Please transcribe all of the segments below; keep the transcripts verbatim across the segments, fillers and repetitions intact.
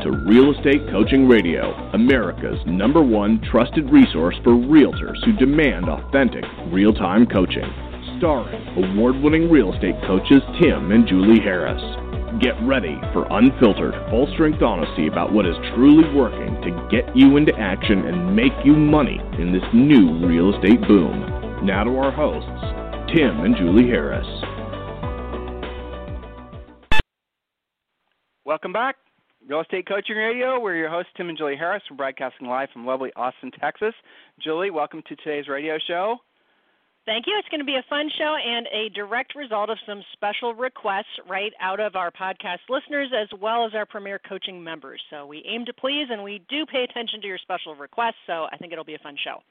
to Real Estate Coaching Radio, America's number one trusted resource for realtors who demand authentic, real-time coaching. Starring award-winning real estate coaches Tim and Julie Harris. Get ready for unfiltered, full-strength honesty about what is truly working to get you into action and make you money in this new real estate boom. Now to our hosts, Tim and Julie Harris. Welcome back. Real Estate Coaching Radio. We're your hosts, Tim and Julie Harris. We're broadcasting live from lovely Austin, Texas. Julie, welcome to today's radio show. Thank you. It's going to be a fun show and a direct result of some special requests right out of our podcast listeners as well as our Premier Coaching members. So we aim to please, and we do pay attention to your special requests, so I think it'll be a fun show.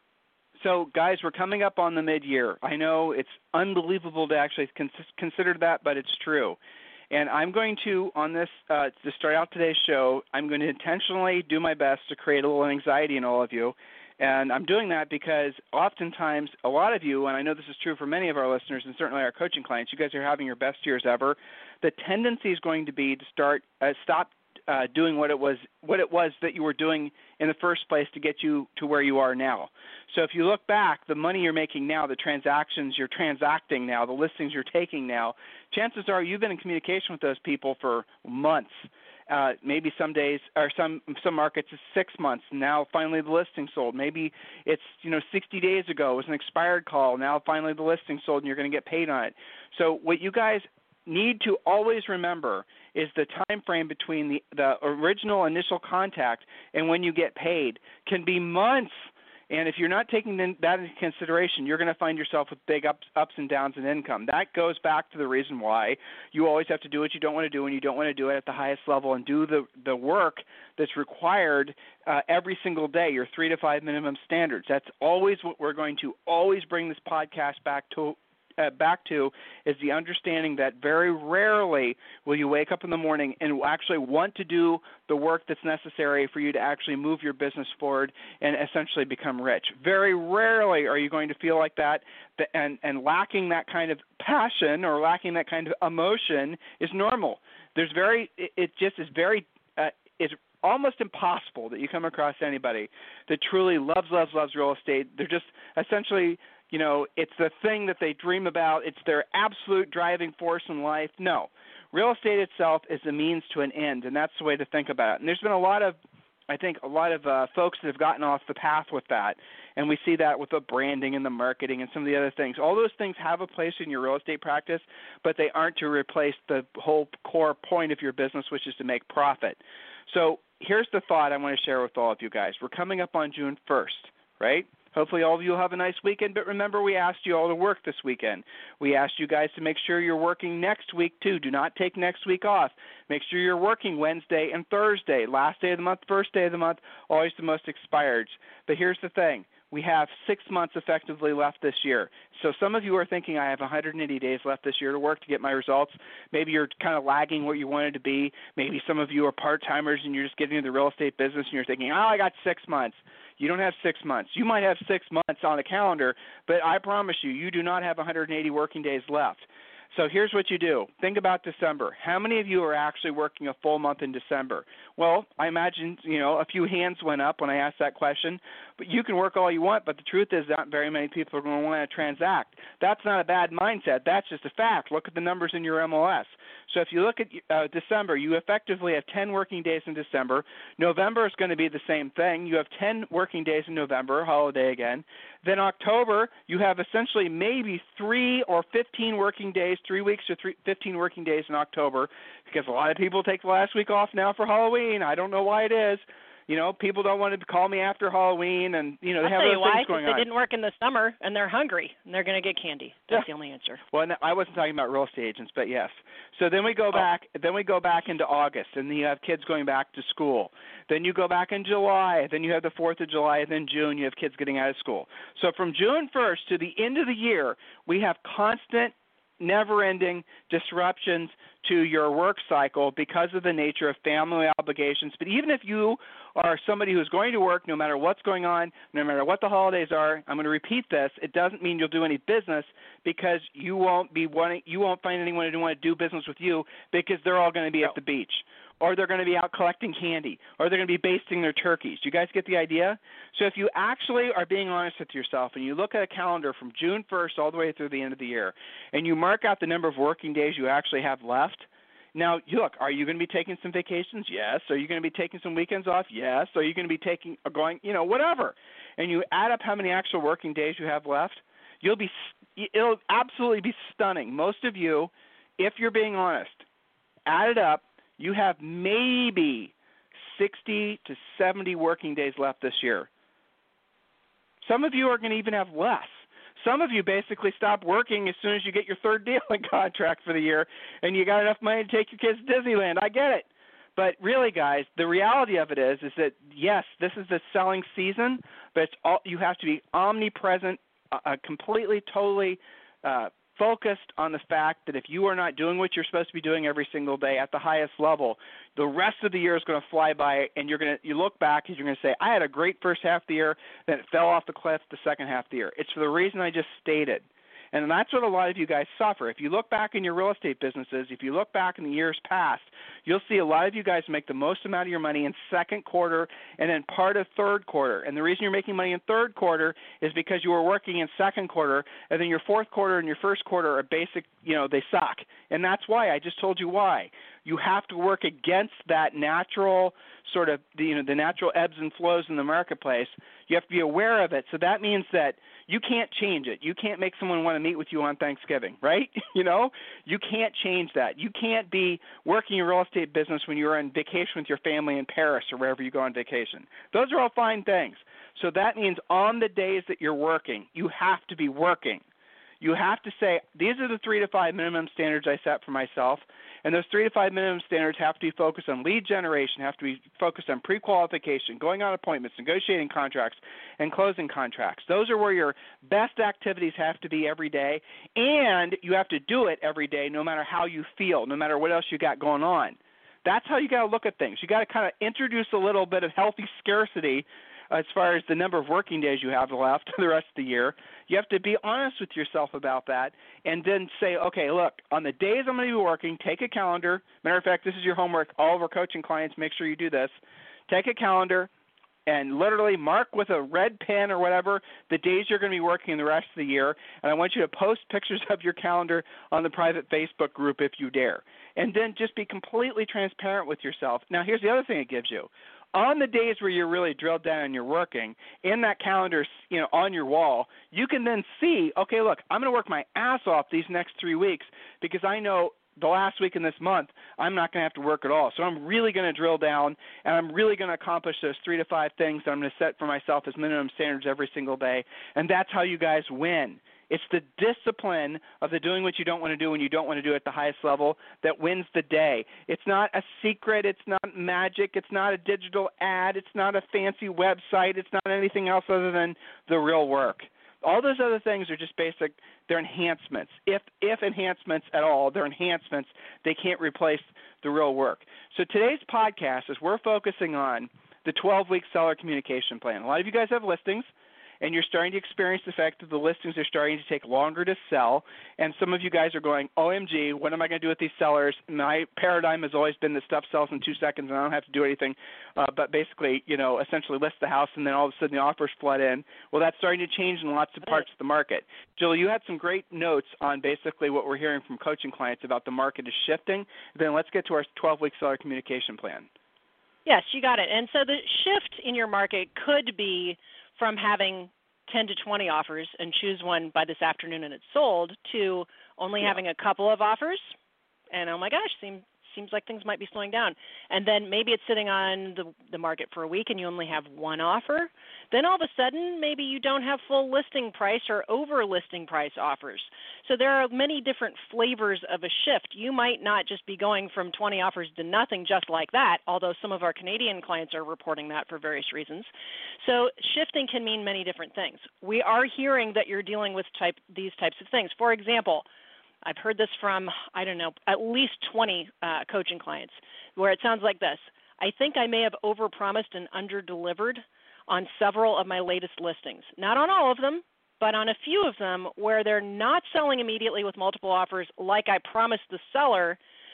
So, guys, we're coming up on the mid-year. I know it's unbelievable to actually cons- consider that, but it's true. And I'm going to, on this, uh, to start out today's show, I'm going to intentionally do my best to create a little anxiety in all of you. And I'm doing that because oftentimes a lot of you, and I know this is true for many of our listeners and certainly our coaching clients, you guys are having your best years ever. The tendency is going to be to start, uh, stop uh, doing what it was what it was that you were doing in the first place to get you to where you are now. So if you look back, the money you're making now, the transactions you're transacting now, the listings you're taking now, chances are you've been in communication with those people for months. Uh, maybe some days or some some markets it's six months. Now finally the listing sold. Maybe it's you know sixty days ago it was an expired call. Now finally the listing sold and you're going to get paid on it. So what you guys need to always remember is the time frame between the, the original initial contact and when you get paid can be months. And if you're not taking that into consideration, you're going to find yourself with big ups, ups and downs in income. That goes back to the reason why you always have to do what you don't want to do, and you don't want to do it at the highest level and do the, the work that's required uh, every single day, your three to five minimum standards. That's always what we're going to always bring this podcast back to. Uh, back to is the understanding that very rarely will you wake up in the morning and actually want to do the work that's necessary for you to actually move your business forward and essentially become rich. Very rarely are you going to feel like that, and, and lacking that kind of passion or lacking that kind of emotion is normal. There's very, it, it just is very, uh, it's almost impossible that you come across anybody that truly loves, loves, loves real estate. They're just essentially, you know, it's the thing that they dream about. It's their absolute driving force in life. No. Real estate itself is a means to an end, and that's the way to think about it. And there's been a lot of, I think, a lot of uh, folks that have gotten off the path with that, and we see that with the branding and the marketing and some of the other things. All those things have a place in your real estate practice, but they aren't to replace the whole core point of your business, which is to make profit. So here's the thought I want to share with all of you guys. We're coming up on June first, right? Hopefully all of you will have a nice weekend, but remember we asked you all to work this weekend. We asked you guys to make sure you're working next week too. Do not take next week off. Make sure you're working Wednesday and Thursday, last day of the month, first day of the month, always the most expired. But here's the thing. We have six months effectively left this year. So some of you are thinking I have one hundred eighty days left this year to work to get my results. Maybe you're kind of lagging where you wanted to be. Maybe some of you are part-timers and you're just getting into the real estate business and you're thinking, oh, I got six months. You don't have six months. You might have six months on the calendar, but I promise you, you do not have one hundred eighty working days left. So here's what you do. Think about December. How many of you are actually working a full month in December? Well, I imagine, you know, a few hands went up when I asked that question. But you can work all you want, but the truth is not very many people are going to want to transact. That's not a bad mindset. That's just a fact. Look at the numbers in your M L S. So if you look at uh, December, you effectively have ten working days in December. November is going to be the same thing. You have ten working days in November, holiday again. Then October, you have essentially maybe three or fifteen working days, three weeks or three, fifteen working days in October, because a lot of people take the last week off now for Halloween. I don't know why it is. You know, people don't want to call me after Halloween, and, you know, they I'll have tell other you things why, going on. They didn't work in the summer, and they're hungry, and they're going to get candy. That's yeah. the only answer. Well, no, I wasn't talking about real estate agents, but yes. So then we go oh. back. Then we go back into August, and then you have kids going back to school. Then you go back in July. Then you have the fourth of July, and then June you have kids getting out of school. So from June first to the end of the year, we have constant, never-ending disruptions to your work cycle because of the nature of family obligations. But even if you are somebody who's going to work no matter what's going on, no matter what the holidays are, I'm going to repeat this, it doesn't mean you'll do any business because you won't be wanting, you won't find anyone who want to do business with you because they're all going to be at the beach. or they're going to be out collecting candy, or they're going to be basting their turkeys. Do you guys get the idea? So if you actually are being honest with yourself and you look at a calendar from June first all the way through the end of the year, and you mark out the number of working days you actually have left, now, look, are you going to be taking some vacations? Yes. Are you going to be taking some weekends off? Yes. Are you going to be taking or going, you know, whatever? And you add up how many actual working days you have left, you'll be, it'll absolutely be stunning. Most of you, if you're being honest, add it up, you have maybe sixty to seventy working days left this year. Some of you are going to even have less. Some of you basically stop working as soon as you get your third dealing contract for the year and you got enough money to take your kids to Disneyland. I get it. But really, guys, the reality of it is is that, yes, this is the selling season, but it's all, you have to be omnipresent, uh, completely, totally uh, focused on the fact that if you are not doing what you're supposed to be doing every single day at the highest level, the rest of the year is going to fly by, and you're going to you look back and you're going to say, I had a great first half of the year, then it fell off the cliff the second half of the year. It's for the reason I just stated. And that's what a lot of you guys suffer. If you look back in your real estate businesses, if you look back in the years past, you'll see a lot of you guys make the most amount of your money in second quarter and then part of third quarter. And the reason you're making money in third quarter is because you were working in second quarter, and then your fourth quarter and your first quarter are basic, you know, they suck. And that's why. I just told you why. You have to work against that natural sort of, you know, the natural ebbs and flows in the marketplace. You have to be aware of it. So that means that you can't change it. You can't make someone want to meet with you on Thanksgiving, right? You know, you can't change that. You can't be working your real estate business when you're on vacation with your family in Paris or wherever you go on vacation. Those are all fine things. So that means on the days that you're working, you have to be working. You have to say, these are the three to five minimum standards I set for myself, and those three to five minimum standards have to be focused on lead generation, have to be focused on pre-qualification, going on appointments, negotiating contracts, and closing contracts. Those are where your best activities have to be every day, and you have to do it every day no matter how you feel, no matter what else you got going on. That's how you got to look at things. You got to kind of introduce a little bit of healthy scarcity as far as the number of working days you have left the rest of the year. You have to be honest with yourself about that and then say, okay, look, on the days I'm going to be working, take a calendar. Matter of fact, this is your homework. All of our coaching clients, make sure you do this. Take a calendar and literally mark with a red pen or whatever the days you're going to be working the rest of the year. And I want you to post pictures of your calendar on the private Facebook group if you dare. And then just be completely transparent with yourself. Now, here's the other thing it gives you. On the days where you're really drilled down and you're working, in that calendar, you know, on your wall, you can then see, okay, look, I'm going to work my ass off these next three weeks because I know the last week in this month I'm not going to have to work at all. So I'm really going to drill down, and I'm really going to accomplish those three to five things that I'm going to set for myself as minimum standards every single day, and that's how you guys win. It's the discipline of the doing what you don't want to do when you don't want to do it at the highest level that wins the day. It's not a secret. It's not magic. It's not a digital ad. It's not a fancy website. It's not anything else other than the real work. All those other things are just basic. They're enhancements. If if enhancements at all, they're enhancements. They can't replace the real work. So today's podcast is we're focusing on the twelve-week seller communication plan. A lot of you guys have listings, and you're starting to experience the fact that the listings are starting to take longer to sell, and some of you guys are going, O M G, what am I going to do with these sellers? My paradigm has always been that stuff sells in two seconds and I don't have to do anything, uh, but basically, you know, essentially list the house and then all of a sudden the offers flood in. Well, that's starting to change in lots of parts of the market. Jill, you had some great notes on basically what we're hearing from coaching clients about the market is shifting. Then let's get to our twelve-week seller communication plan. Yes, you got it. And so the shift in your market could be from having ten to twenty offers and choose one by this afternoon and it's sold to only yeah. having a couple of offers and, oh, my gosh, seems seems like things might be slowing down. And then maybe it's sitting on the, the market for a week and you only have one offer. Then all of a sudden maybe you don't have full listing price or over listing price offers. So there are many different flavors of a shift. You might not just be going from twenty offers to nothing just like that, although some of our Canadian clients are reporting that for various reasons. So shifting can mean many different things. We are hearing that you're dealing with type these types of things. For example, I've heard this from, I don't know, at least twenty uh, coaching clients where it sounds like this. I think I may have overpromised and underdelivered on several of my latest listings. Not on all of them, but on a few of them where they're not selling immediately with multiple offers like I promised the seller,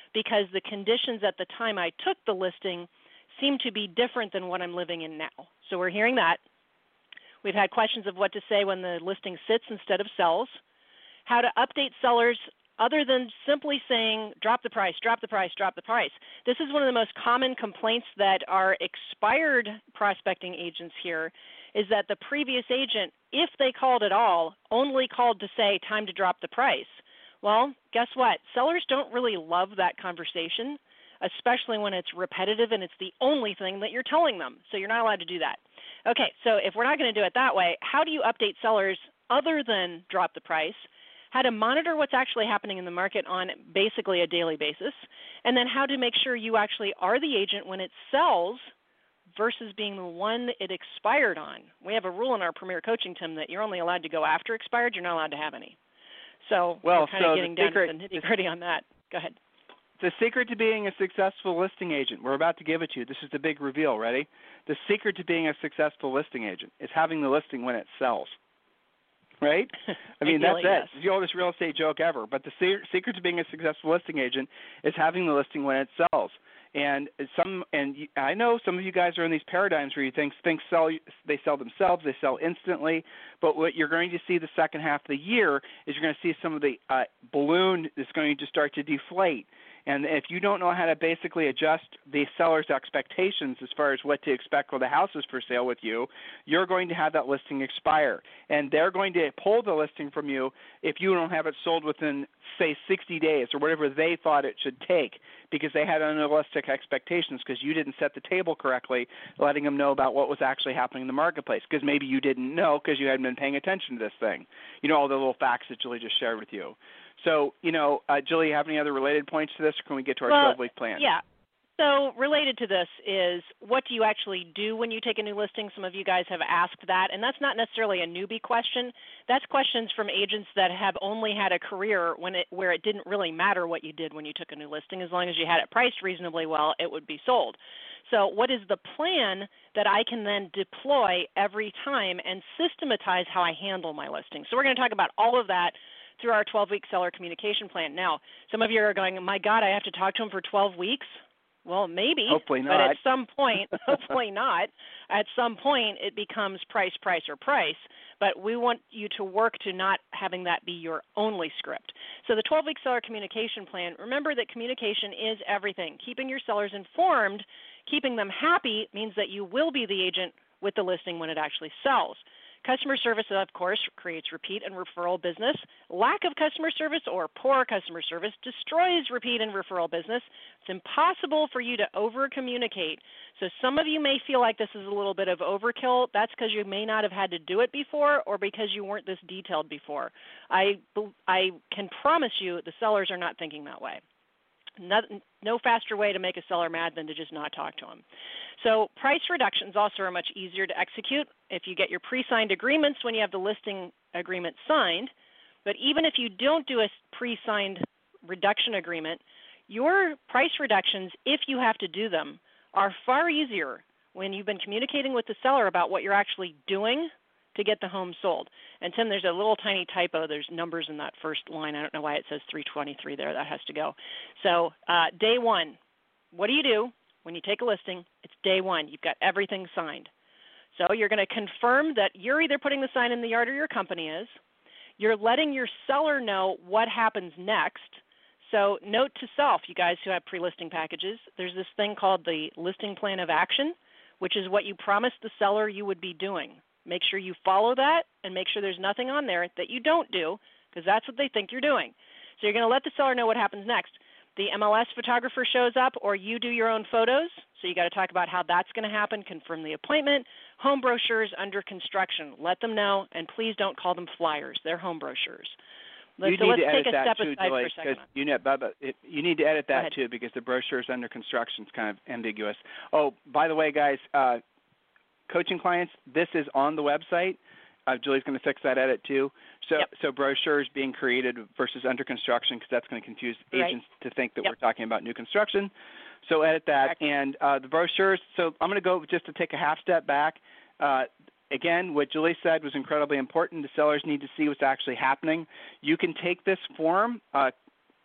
because the conditions at the time I took the listing seem to be different than what I'm living in now. So we're hearing that. We've had questions of what to say when the listing sits instead of sells, how to update sellers other than simply saying, drop the price, drop the price, drop the price. This is one of the most common complaints that our expired prospecting agents hear, is that the previous agent, if they called at all, only called to say, time to drop the price. Well, guess what? Sellers don't really love that conversation, especially when it's repetitive and it's the only thing that you're telling them. So you're not allowed to do that. Okay, so if we're not going to do it that way, how do you update sellers other than drop the price? How to monitor what's actually happening in the market on basically a daily basis, and then how to make sure you actually are the agent when it sells versus being the one it expired on. We have a rule in our Premier Coaching team that you're only allowed to go after expired. You're not allowed to have any. So well, we're kind so of getting the secret, down to the nitty-gritty on that. Go ahead. The secret to being a successful listing agent, we're about to give it to you. This is the big reveal. Ready? The secret to being a successful listing agent is having the listing when it sells. Right? I mean, Ideally, that's yes. it. It's the oldest real estate joke ever. But the se- secret to being a successful listing agent is having the listing when it sells. And some, and you, I know some of you guys are in these paradigms where you think things sell, they sell themselves, they sell instantly. But what you're going to see the second half of the year is you're going to see some of the uh, balloon is going to start to deflate. And if you don't know how to basically adjust the seller's expectations as far as what to expect when the house is for sale with you, you're going to have that listing expire. And they're going to pull the listing from you if you don't have it sold within, say, sixty days or whatever they thought it should take, because they had unrealistic expectations because you didn't set the table correctly, letting them know about what was actually happening in the marketplace, because maybe you didn't know because you hadn't been paying attention to this thing. You know, all the little facts that Julie just shared with you. So, you know, uh, Julie, you have any other related points to this, or can we get to our well, twelve-week plan? Yeah. So related to this is, what do you actually do when you take a new listing? Some of you guys have asked that, and that's not necessarily a newbie question. That's questions from agents that have only had a career when it, where it didn't really matter what you did when you took a new listing. As long as you had it priced reasonably well, it would be sold. So what is the plan that I can then deploy every time and systematize how I handle my listing? So we're going to talk about all of that through our twelve-week seller communication plan. Now, some of you are going, my God, I have to talk to him for twelve weeks? Well, maybe. Hopefully not. But at some point, hopefully not, at some point it becomes price, price, or price. But we want you to work to not having that be your only script. So the twelve-week seller communication plan, remember that communication is everything. Keeping your sellers informed, keeping them happy means that you will be the agent with the listing when it actually sells. Customer service, of course, creates repeat and referral business. Lack of customer service or poor customer service destroys repeat and referral business. It's impossible for you to over-communicate. So some of you may feel like this is a little bit of overkill. That's because you may not have had to do it before, or because you weren't this detailed before. I, I can promise you the sellers are not thinking that way. No, no faster way to make a seller mad than to just not talk to them. So price reductions also are much easier to execute if you get your pre-signed agreements when you have the listing agreement signed. But even if you don't do a pre-signed reduction agreement, your price reductions, if you have to do them, are far easier when you've been communicating with the seller about what you're actually doing to get the home sold. And Tim, there's a little tiny typo. There's numbers in that first line. I don't know why it says three twenty-three there. That has to go. So uh, day one, what do you do when you take a listing? It's day one. You've got everything signed. So you're going to confirm that you're either putting the sign in the yard or your company is. You're letting your seller know what happens next. So note to self, you guys who have pre-listing packages, there's this thing called the listing plan of action, which is what you promised the seller you would be doing. Make sure you follow that and make sure there's nothing on there that you don't do, because that's what they think you're doing. So you're going to let the seller know what happens next. The M L S photographer shows up, or you do your own photos. So you got to talk about how that's going to happen, confirm the appointment. Home brochures under construction. Let them know, and please don't call them flyers. They're home brochures. You so need let's to edit take a that step too, aside Julie, for a second. because you, know, Bubba, it, you need to edit Go that ahead. too, because the brochure is under construction. It's kind of ambiguous. Oh, by the way, guys, uh, coaching clients, this is on the website. Uh, Julie's going to fix that edit too. So, Yep. so brochures being created versus under construction, because that's going to confuse Right. agents to think that Yep. we're talking about new construction. So edit that. Correct. And uh, the brochures, so I'm going to go just to take a half step back. Uh, Again, what Julie said was incredibly important. The sellers need to see what's actually happening. You can take this form, uh,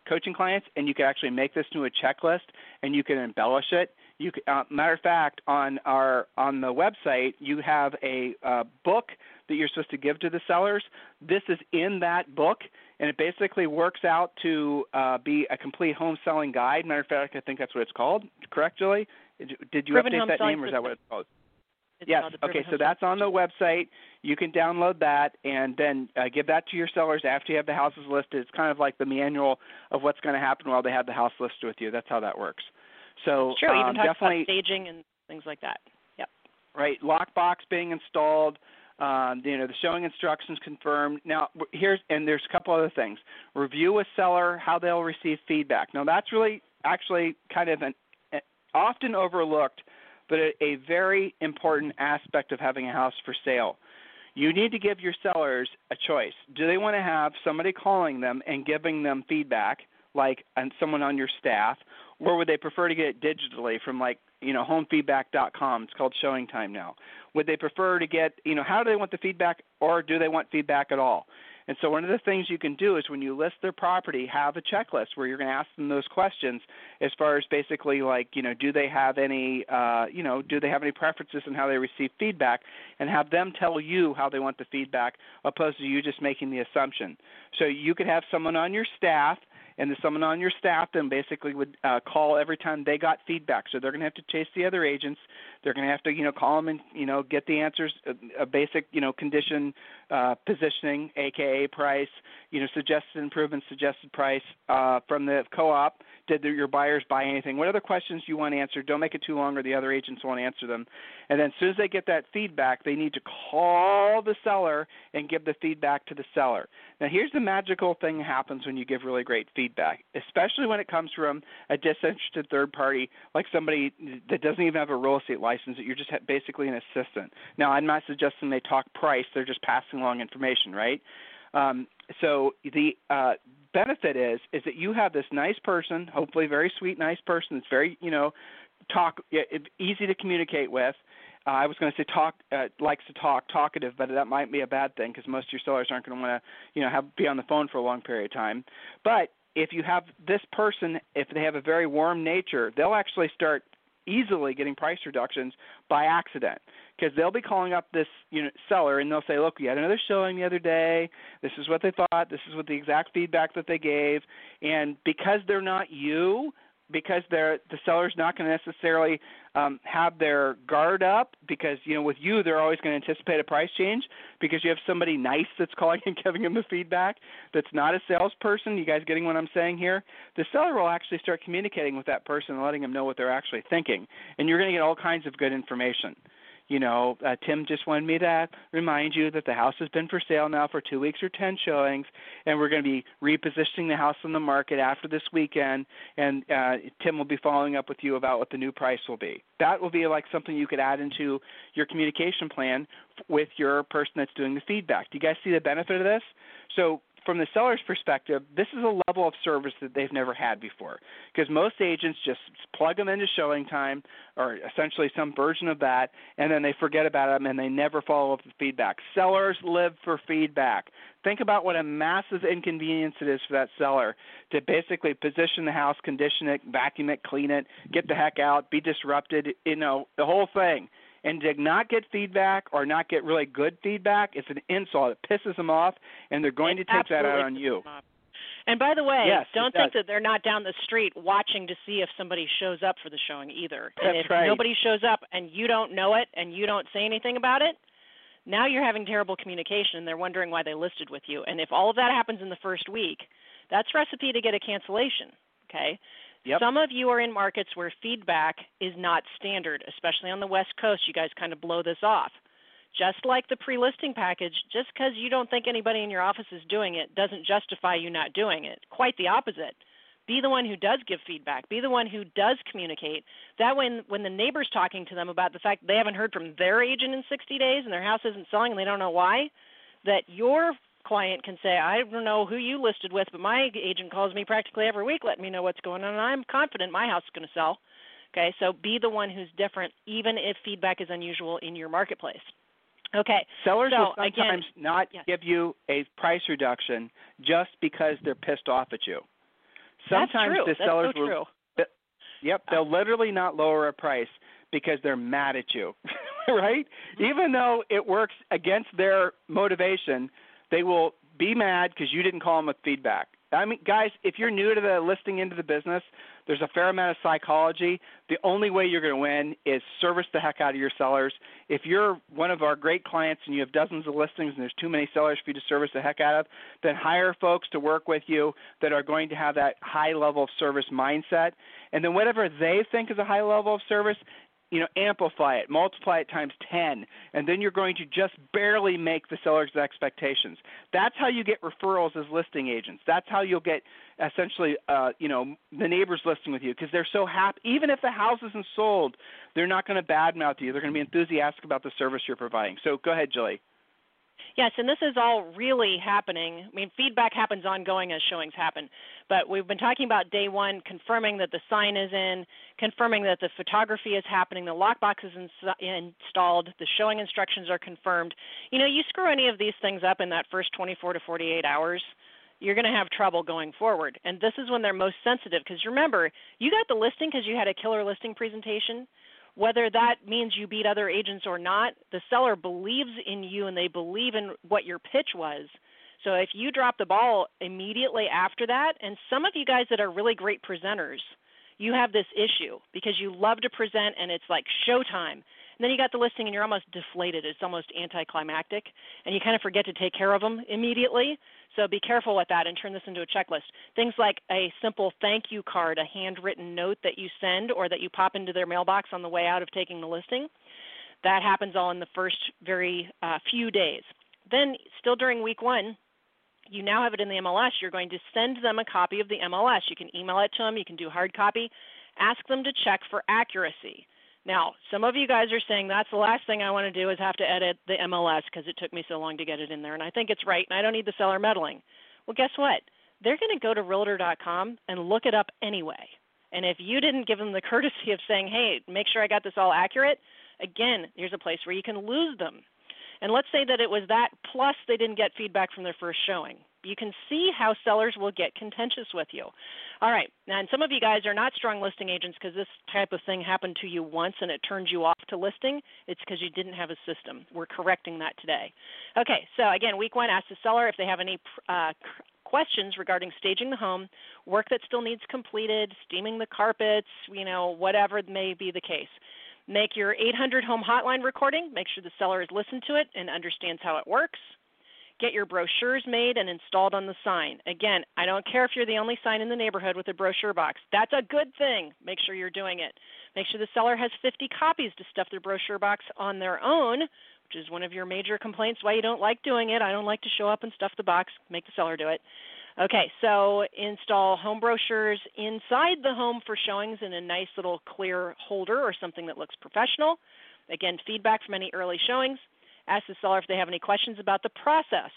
coaching clients, and you can actually make this into a checklist, and you can embellish it. You can, uh, matter of fact, on our on the website, you have a uh, book that you're supposed to give to the sellers. This is in that book, and it basically works out to uh, be a complete home selling guide. Matter of fact, I think that's what it's called. Correct, Julie? Did you Proven update Home that Selling name, or is that what it's called? It's yes. called Okay, so that's on the website. You can download that and then uh, give that to your sellers after you have the houses listed. It's kind of like the manual of what's going to happen while they have the house listed with you. That's how that works. So it's true. um, Even talks definitely about staging and things like that. Yep. Right. Lockbox being installed. Um, you know, the showing instructions confirmed. Now, here's and there's a couple other things. Review with seller, how they'll receive feedback. Now, that's really actually kind of an, an often overlooked, but a, a very important aspect of having a house for sale. You need to give your sellers a choice. Do they want to have somebody calling them and giving them feedback, like and someone on your staff, or would they prefer to get it digitally from like, you know, home feedback dot com? It's called Showing Time now. Would they prefer to get, you know, how do they want the feedback, or do they want feedback at all? And so one of the things you can do is when you list their property, have a checklist where you're going to ask them those questions as far as basically like, you know, do they have any, uh, you know, do they have any preferences in how they receive feedback, and have them tell you how they want the feedback opposed to you just making the assumption. So you could have someone on your staff, and the someone on your staff then basically would uh, call every time they got feedback. So they're going to have to chase the other agents. They're going to have to, you know, call them and, you know, get the answers, a, a basic, you know, condition uh, positioning, A K A price, you know, suggested improvement, suggested price uh, from the co-op. Did the, your buyers buy anything? What other questions do you want answered? Don't make it too long or the other agents won't answer them. And then as soon as they get that feedback, they need to call the seller and give the feedback to the seller. Now, here's the magical thing that happens when you give really great feedback, especially when it comes from a disinterested third party, like somebody that doesn't even have a real estate license, that you're just basically an assistant. Now, I'm not suggesting they talk price. They're just passing along information, right? Um, so the uh, benefit is is that you have this nice person, hopefully very sweet, nice person that's very, you know, talk easy to communicate with. Uh, I was going to say talk uh, likes to talk, talkative, but that might be a bad thing because most of your sellers aren't going to want to, you know, have be on the phone for a long period of time. But if you have this person, if they have a very warm nature, they'll actually start easily getting price reductions by accident, because they'll be calling up this, you know, seller and they'll say, look, we had another showing the other day. This is what they thought. This is what the exact feedback that they gave. And because they're not you, because they're, the seller's not going to necessarily um, have their guard up, because, you know, with you, they're always going to anticipate a price change because you have somebody nice that's calling and giving them the feedback that's not a salesperson. You guys getting what I'm saying here? The seller will actually start communicating with that person and letting them know what they're actually thinking, and you're going to get all kinds of good information. You know, uh, Tim just wanted me to remind you that the house has been for sale now for two weeks or ten showings, and we're going to be repositioning the house on the market after this weekend, and uh, Tim will be following up with you about what the new price will be. That will be like something you could add into your communication plan with your person that's doing the feedback. Do you guys see the benefit of this? So from the seller's perspective, this is a level of service that they've never had before, because most agents just plug them into Showing Time or essentially some version of that, and then they forget about them and they never follow up with feedback. Sellers live for feedback. Think about what a massive inconvenience it is for that seller to basically position the house, condition it, vacuum it, clean it, get the heck out, be disrupted, you know, the whole thing. And to not get feedback or not get really good feedback, it's an insult. It pisses them off, and they're going it to take that out on you. And by the way, yes, don't think that they're not down the street watching to see if somebody shows up for the showing either. And That's if right. nobody shows up and you don't know it and you don't say anything about it, now you're having terrible communication, and they're wondering why they listed with you. And if all of that happens in the first week, that's recipe to get a cancellation, okay? Yep. Some of you are in markets where feedback is not standard, especially on the West Coast. You guys kind of blow this off. Just like the pre-listing package, just because you don't think anybody in your office is doing it doesn't justify you not doing it. Quite the opposite. Be the one who does give feedback. Be the one who does communicate. That way, when the neighbor's talking to them about the fact they haven't heard from their agent in sixty days and their house isn't selling and they don't know why, that your client can say, I don't know who you listed with, but my agent calls me practically every week letting me know what's going on, and I'm confident my house is going to sell. Okay, so be the one who's different, even if feedback is unusual in your marketplace. Okay. Sellers so, will sometimes again, not yes. give you a price reduction just because they're pissed off at you. Sometimes That's true. the That's sellers so will. true. Yep, they'll literally not lower a price because they're mad at you, right? Even though it works against their motivation, they will be mad because you didn't call them with feedback. I mean, guys, if you're new to the listing into the business, there's a fair amount of psychology. The only way you're going to win is service the heck out of your sellers. If you're one of our great clients and you have dozens of listings and there's too many sellers for you to service the heck out of, then hire folks to work with you that are going to have that high level of service mindset. And then whatever they think is a high level of service, you know, amplify it, multiply it times ten, and then you're going to just barely make the seller's expectations. That's how you get referrals as listing agents. That's how you'll get essentially, uh, you know, the neighbors listing with you because they're so happy. Even if the house isn't sold, they're not going to badmouth you. They're going to be enthusiastic about the service you're providing. So go ahead, Julie. Yes, and this is all really happening. I mean, feedback happens ongoing as showings happen. But we've been talking about day one, confirming that the sign is in, confirming that the photography is happening, the lockbox is in, installed, the showing instructions are confirmed. You know, you screw any of these things up in that first twenty-four to forty-eight hours, you're going to have trouble going forward. And this is when they're most sensitive because remember, you got the listing because you had a killer listing presentation. Whether that means you beat other agents or not, the seller believes in you and they believe in what your pitch was. So if you drop the ball immediately after that, and some of you guys that are really great presenters, you have this issue because you love to present and it's like showtime. And then you got the listing and you're almost deflated. It's almost anticlimactic, and you kind of forget to take care of them immediately. So be careful with that and turn this into a checklist. Things like a simple thank you card, a handwritten note that you send or that you pop into their mailbox on the way out of taking the listing, that happens all in the first very uh, few days. Then still during week one, you now have it in the M L S. You're going to send them a copy of the M L S. You can email it to them. You can do hard copy. Ask them to check for accuracy. Now, some of you guys are saying that's the last thing I want to do is have to edit the M L S because it took me so long to get it in there, and I think it's right, and I don't need the seller meddling. Well, guess what? They're going to go to realtor dot com and look it up anyway. And if you didn't give them the courtesy of saying, hey, make sure I got this all accurate, again, here's a place where you can lose them. And let's say that it was that plus they didn't get feedback from their first showing. You can see how sellers will get contentious with you. All right, now, and some of you guys are not strong listing agents because this type of thing happened to you once and it turned you off to listing. It's because you didn't have a system. We're correcting that today. Okay, so again, week one, ask the seller if they have any uh, questions regarding staging the home, work that still needs completed, steaming the carpets, you know, whatever may be the case. Make your eight hundred home hotline recording. Make sure the seller has listened to it and understands how it works. Get your brochures made and installed on the sign. Again, I don't care if you're the only sign in the neighborhood with a brochure box. That's a good thing. Make sure you're doing it. Make sure the seller has fifty copies to stuff their brochure box on their own, which is one of your major complaints why you don't like doing it. I don't like to show up and stuff the box. Make the seller do it. Okay, so install home brochures inside the home for showings in a nice little clear holder or something that looks professional. Again, feedback from any early showings. Ask the seller if they have any questions about the process.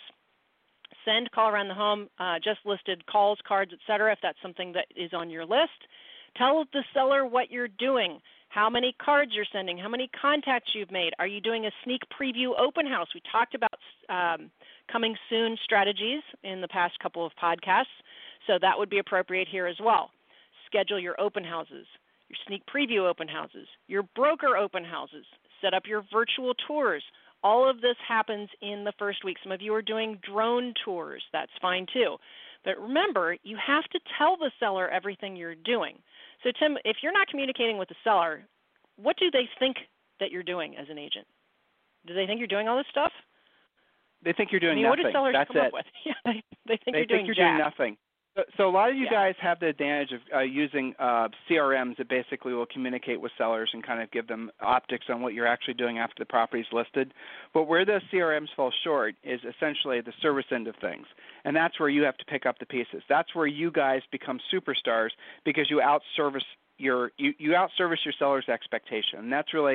Send call around the home, uh, just listed calls, cards, et cetera, if that's something that is on your list. Tell the seller what you're doing, how many cards you're sending, how many contacts you've made. Are you doing a sneak preview open house? We talked about um, coming soon strategies in the past couple of podcasts, so that would be appropriate here as well. Schedule your open houses, your sneak preview open houses, your broker open houses. Set up your virtual tours. All of this happens in the first week. Some of you are doing drone tours. That's fine too. But remember, you have to tell the seller everything you're doing. So, Tim, if you're not communicating with the seller, what do they think that you're doing as an agent? Do they think you're doing all this stuff? They think you're doing I mean, nothing. What do sellers That's come it. up with? Yeah, they, they think they you're think doing you're jack. doing nothing. So, so a lot of you yeah. guys have the advantage of uh, using uh, C R Ms that basically will communicate with sellers and kind of give them optics on what you're actually doing after the property's listed. But where those C R Ms fall short is essentially the service end of things, and that's where you have to pick up the pieces. That's where you guys become superstars because you outservice your you, you outservice your seller's expectation. And that's really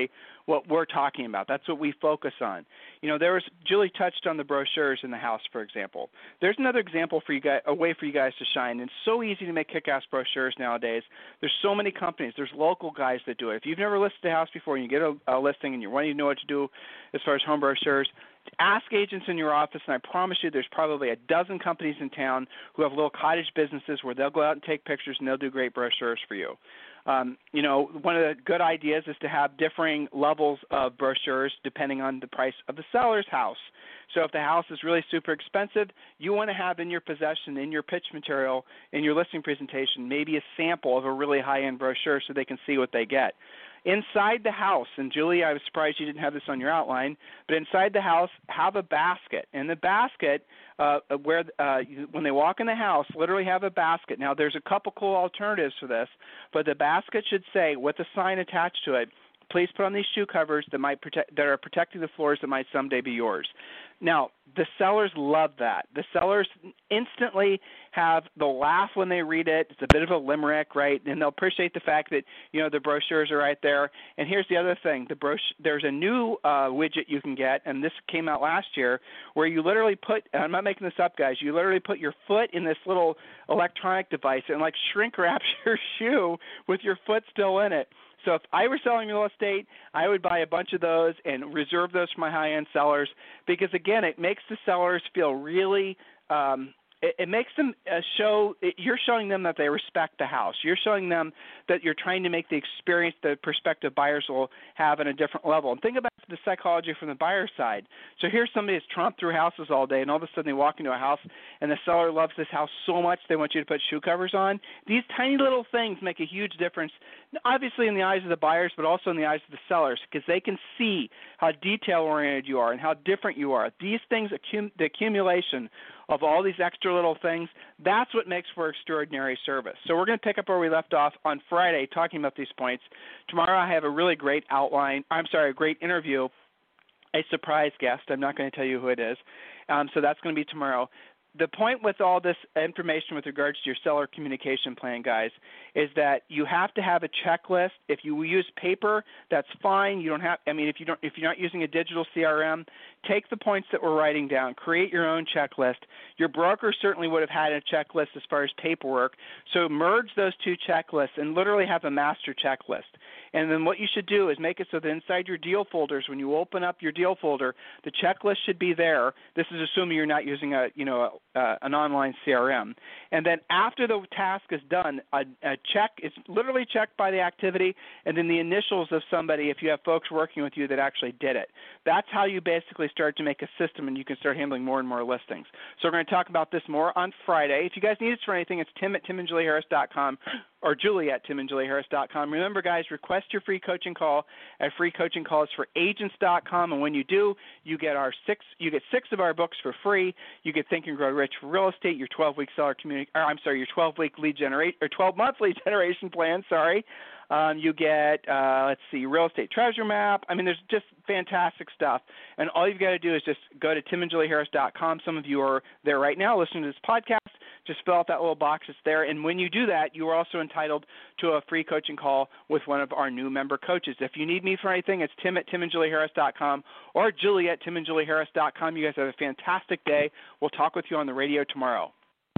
what we're talking about. That's what we focus on. You know, there was Julie touched on the brochures in the house, for example. There's another example for you guys, a way for you guys to shine. And it's so easy to make kick-ass brochures nowadays. There's so many companies. There's local guys that do it. If you've never listed a house before and you get a, a listing and you're wanting to know what to do as far as home brochures, ask agents in your office, and I promise you there's probably a dozen companies in town who have little cottage businesses where they'll go out and take pictures and they'll do great brochures for you. Um, you know, one of the good ideas is to have differing levels of brochures depending on the price of the seller's house. So if the house is really super expensive, you want to have in your possession, in your pitch material, in your listing presentation, maybe a sample of a really high-end brochure so they can see what they get. Inside the house, and Julie, I was surprised you didn't have this on your outline, but inside the house, have a basket. And the basket, uh, where uh, you, when they walk in the house, literally have a basket. Now, there's a couple cool alternatives for this, but the basket should say, with a sign attached to it, please put on these shoe covers that might protect, that are protecting the floors that might someday be yours. Now, the sellers love that. The sellers instantly have the laugh when they read it. It's a bit of a limerick, right? And they'll appreciate the fact that, you know, the brochures are right there. And here's the other thing. The broch- there's a new uh, widget you can get, and this came out last year, where you literally put, I'm not making this up, guys, you literally put your foot in this little electronic device and, like, shrink wraps your shoe with your foot still in it. So if I were selling real estate, I would buy a bunch of those and reserve those for my high-end sellers because, again, it makes the sellers feel really um, – it, it makes them uh, show – you're showing them that they respect the house. You're showing them that you're trying to make the experience the prospective buyers will have on a different level. And think about the psychology from the buyer side. So here's somebody that's tromped through houses all day, and all of a sudden they walk into a house, and the seller loves this house so much they want you to put shoe covers on. These tiny little things make a huge difference, obviously in the eyes of the buyers, but also in the eyes of the sellers, because they can see how detail-oriented you are and how different you are. These things, accum- the accumulation of all these extra little things, that's what makes for extraordinary service. So we're going to pick up where we left off on Friday talking about these points. Tomorrow I have a really great outline, I'm sorry, a great interview, a surprise guest. I'm not going to tell you who it is. Um, so that's going to be tomorrow. The point with all this information with regards to your seller communication plan, guys, is that you have to have a checklist. If you use paper, that's fine. You don't have. I mean, if you don't, if you're not using a digital C R M, take the points that we're writing down. Create your own checklist. Your broker certainly would have had a checklist as far as paperwork. So merge those two checklists and literally have a master checklist. And then what you should do is make it so that inside your deal folders, when you open up your deal folder, the checklist should be there. This is assuming you're not using a, you know, a, uh, an online C R M. And then after the task is done, a, a check is literally checked by the activity, and then the initials of somebody if you have folks working with you that actually did it. That's how you basically start to make a system, and you can start handling more and more listings. So we're going to talk about this more on Friday. If you guys need us for anything, it's Tim at tim and julie harris dot com or Julie at tim and julie harris dot com. Remember, guys, request your free coaching call at free coaching calls for agents dot com, and when you do, you get our six you get six of our books for free. You get Think and Grow Rich for Real Estate, your twelve-week seller community, or I'm sorry, your twelve-week lead generate or twelve-month lead generation plan. Sorry. Um, you get, uh, let's see, Real Estate Treasure Map. I mean, there's just fantastic stuff. And all you've got to do is just go to tim and julie harris dot com. Some of you are there right now listening to this podcast. Just fill out that little box that's there. And when you do that, you are also entitled to a free coaching call with one of our new member coaches. If you need me for anything, it's Tim at tim and julie harris dot com or Julie at tim and julie harris dot com. You guys have a fantastic day. We'll talk with you on the radio tomorrow.